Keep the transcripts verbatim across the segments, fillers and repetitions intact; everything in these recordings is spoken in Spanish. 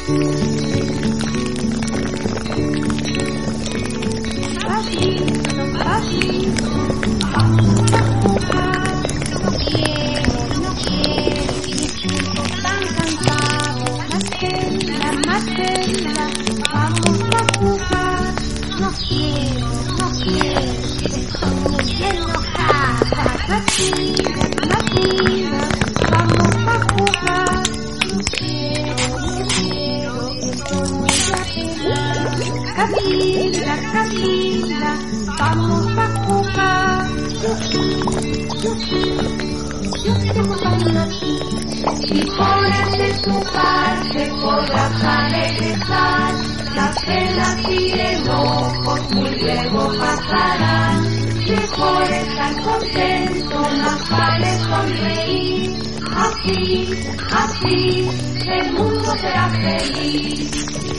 Pasito, pasito, vamos a jugar. No quiero, no quiero, me siento tan cansado. Matenda, Matenda, vamos a jugar. No quiero, no quiero, estoy muy enojada. Matilda, Matilda, vamos a jugar. No quiero, no quiero, estoy muy apenada. Camila, Camila, vamos a jugar. Yo sí, yo sí, yo tengo ganas. Si pones en tu parte podrás alegrar. Las penas y enojos muy luego pasarán. Mejor estar contento, más vale sonreír. Así, así, el mundo será feliz.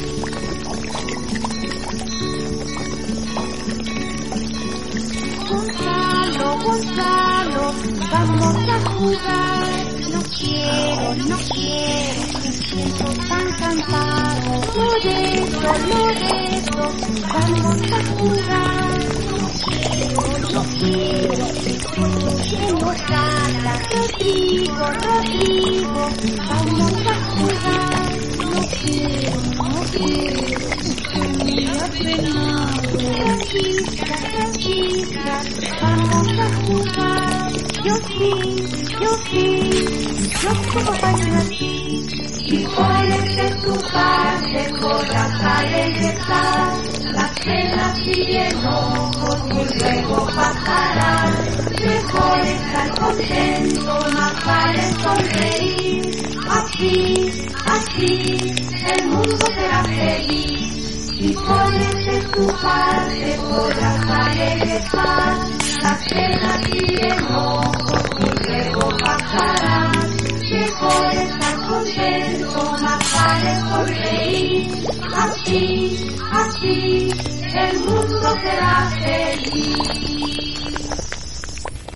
Gonzalo, Gonzalo, vamos a jugar. No quiero, no quiero, me siento tan cansado. Loreto, Loreto, vamos a jugar. No quiero, no quiero, estoy muy enojada. Rodrigo, Rodrigo, vamos a jugar. No quiero, no quiero, estoy muy apenado. Tranquila, tranquila, vamos a jugar. Yo sí, yo sí, yo tengo ganas. Si pones en tu parte podrás alegrar. Las penas y enojos muy luego pasarán. Mejor estar contento, más vale sonreír. Así, así, el mundo será feliz. Si pones en tu parte podrás alegrar. Las penas y enojos muy luego pasarán. Mejor estar contento, más vale sonreír. Así, así, el mundo será feliz.